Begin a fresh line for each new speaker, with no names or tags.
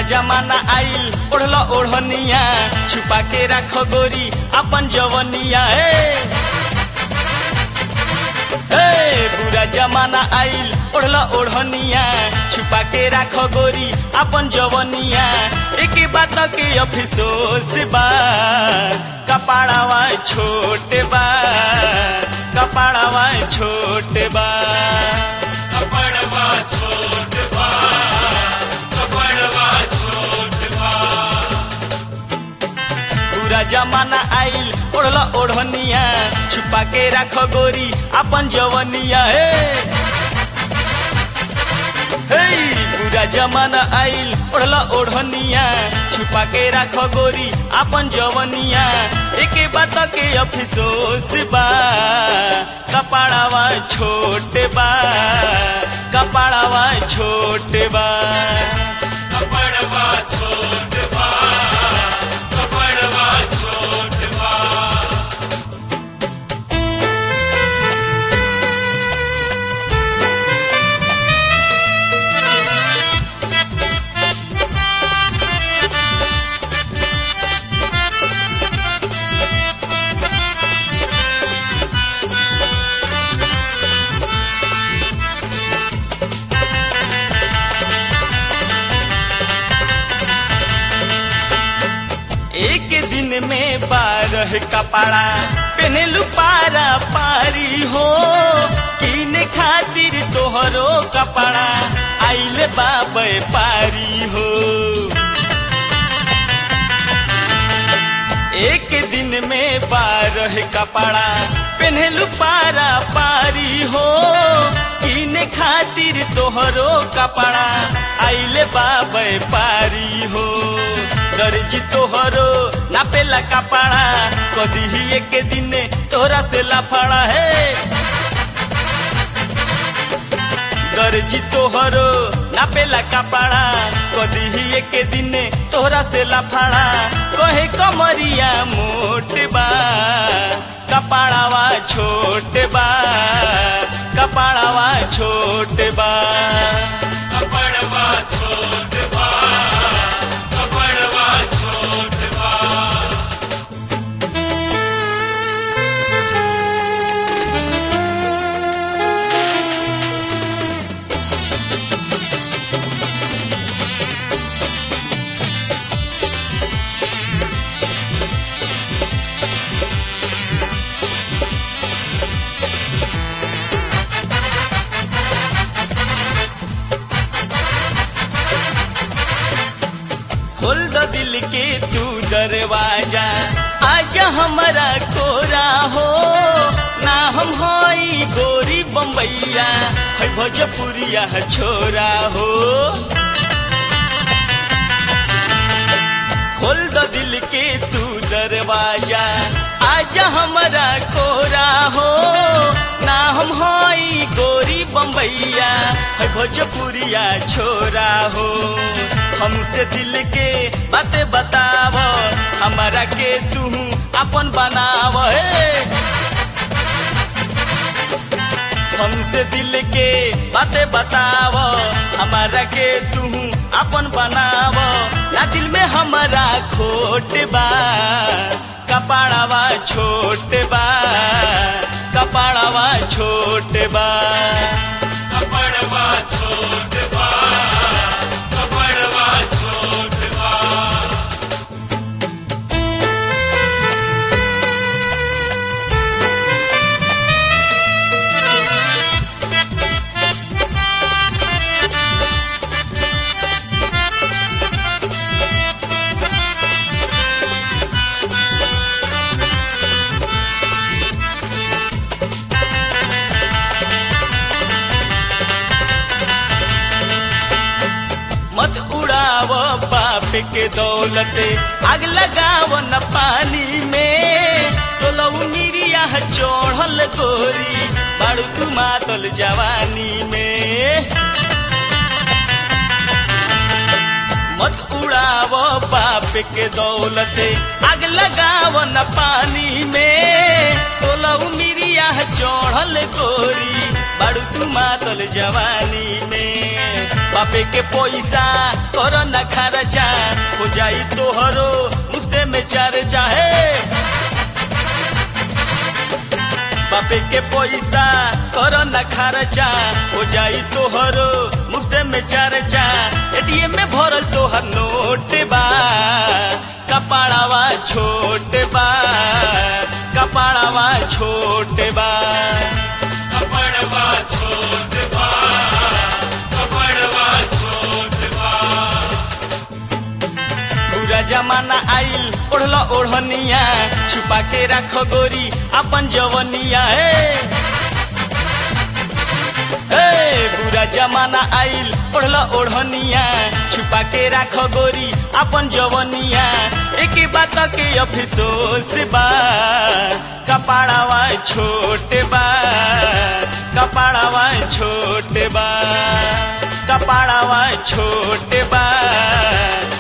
जमाना आइल ओढ़ल ओढ़निया छुपा के राख गोरी अपन जवनिया बुरा जमाना आइल ओढ़ल ओढ़निया छुपा के राख गोरी अपन जवनिया एक बात के अफसोस बा कपाड़ावा छोटे बा कपाड़ावा छोटे बा
कपड़वा छोट बा कपड़वा छोट बा
पूरा जमाना आइल ओढ़ल ओढ़निया छुपा के राख गोरी अपन जवनिया पूरा जमाना आइल ओढ़ल ओढ़निया छुपा के राख गोरी अपन जवनिया एक बात के अफसोस बा कपाड़ावा छोटे बा कपाड़ावा छोटे बा
कपड़वा छोट बा कपड़वा छोट बा
एक दिन में 12 कपड़ा पहनलू पारा पारी हो किने खातिर तोहरो कपड़ा आइल बाबे पारी हो एक दिन में 12 कपड़ा पहनलू पारा पारी हो किने खातिर तोहरो कपड़ा आइल बाबे पारी हो दर्जी तोहरो नापेला कपड़ा कदी ही एक दिन तोहरा से लाफड़ा दर्जी तोहरो नापेला कपड़ा कदी ही एक दिन तोहरा से लाफड़ा कहे कमरिया मोट बा कपड़ावा छोट बा कपड़ावा छोट बा
कपड़वा छोट बा कपड़वा छोट बा
खोल दो दिल के तू दरवाजा आजा हमारा कोरा हो ना हम होई गोरी बम्बैया है भोजपुरिया छोरा हो खोल दो दिल के तू दरवाजा आजा हमारा कोरा हो ना हम होई गोरी बम्बैया है भोजपुरिया छोरा हो हमसे दिल के बातें बताव हमारा के तू अपन बनाव हमसे दिल के बातें बताव हमारा के तू अपन बनाव ना दिल में हमारा खोट बा कपाड़ावा छोट बा कपाड़ावा छोट बा
कपड़वा छोट बा कपड़वा छोट बा
मत उड़ाव बाप के दौलत आग लगाव न पानी में सोलऊ निरिया चढ़ल गोरी बाड़ू तू मातल जवानी में मत उड़ाव बाप के दौलत आग लगाव न पानी में सोलऊ निरिया चढ़ल गोरी बाड़ू तू मातल जवानी में बापे के पैसा कर न खर्चा हो जाई तोहरो मुफ्ते में चर्चा है। बापे के पैसा कर न खर्चा हो जाई तोहरो मुफ्ते में चर्चा। एटीएम में भरल तोहर नोट बा कपाड़ावा छोट बा कपाड़ावा छोट बा
कपड़वा छोट बा कपड़वा छोट बा।
पूरा जमाना आइल ओढ़ल ओढ़निया छुपा के रख गोरी अपन जवनिया बुरा जमाना आइल ओढ़ल ओढ़निया छुपा के रख गोरी अपन जवनिया। एक बात के अफसोस बा कपाड़ावा छोट बा कपाड़ावा छोट बा कपाड़ावा छोट बा